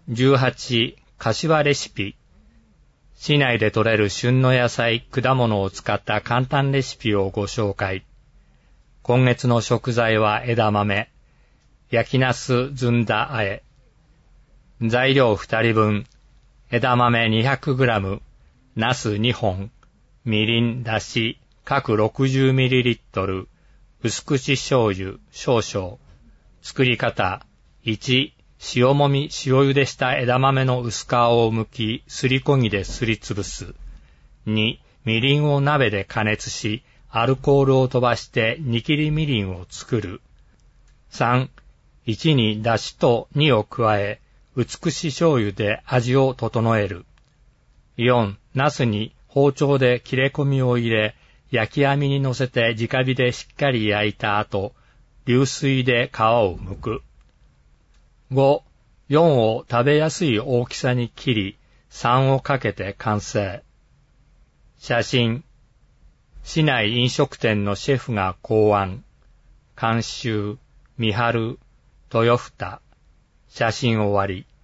18、柏レシピ。市内で採れる旬の野菜、果物を使った簡単レシピをご紹介。今月の食材は枝豆、焼きナスずんだあえ。材料2人分、枝豆 200g、ナス2本、みりん、だし、各 60ml、薄口醤油少々。作り方、1、塩もみ、塩茹でした枝豆の薄皮を剥き、すりこぎですりつぶす。2、みりんを鍋で加熱し、アルコールを飛ばして煮切りみりんを作る。3、1にだしと2を加え、薄口醤油で味を整える。4、ナスに包丁で切れ込みを入れ、焼き網に乗せて直火でしっかり焼いた後、流水で皮を剥く。5、4を食べやすい大きさに切り、3をかけて完成。写真。市内飲食店のシェフが考案。監修、三春、豊二。写真終わり。